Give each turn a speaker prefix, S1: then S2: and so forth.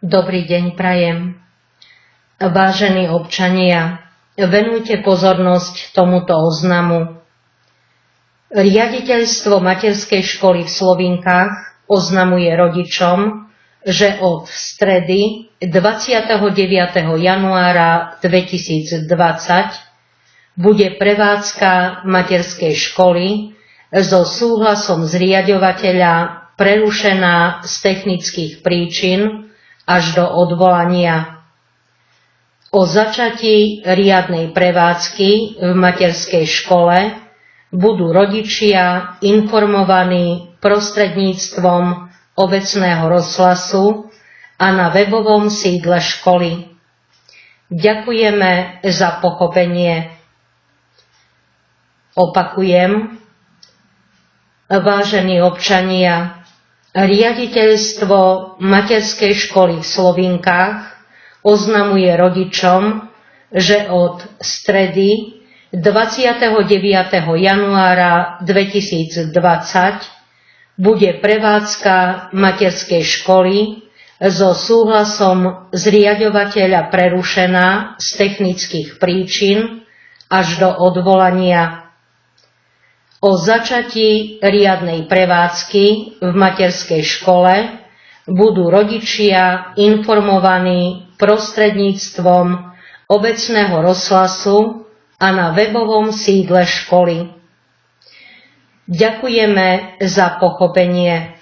S1: Dobrý deň prajem. Vážení občania, venujte pozornosť tomuto oznamu. Riaditeľstvo materskej školy v Slovinkách oznamuje rodičom, že od stredy 29. januára 2020 bude prevádzka materskej školy so súhlasom zriaďovateľa prerušená z technických príčin až do odvolania. O začatí riadnej prevádzky v materskej škole budú rodičia informovaní prostredníctvom obecného rozhlasu a na webovom sídle školy. Ďakujeme za pochopenie. Opakujem, vážení občania, riaditeľstvo materskej školy v Slovinkách oznamuje rodičom, že od stredy 29. januára 2020 bude prevádzka materskej školy so súhlasom zriaďovateľa prerušená z technických príčin až do odvolania. O začatí riadnej prevádzky v materskej škole budú rodičia informovaní prostredníctvom obecného rozhlasu a na webovom sídle školy. Ďakujeme za pochopenie.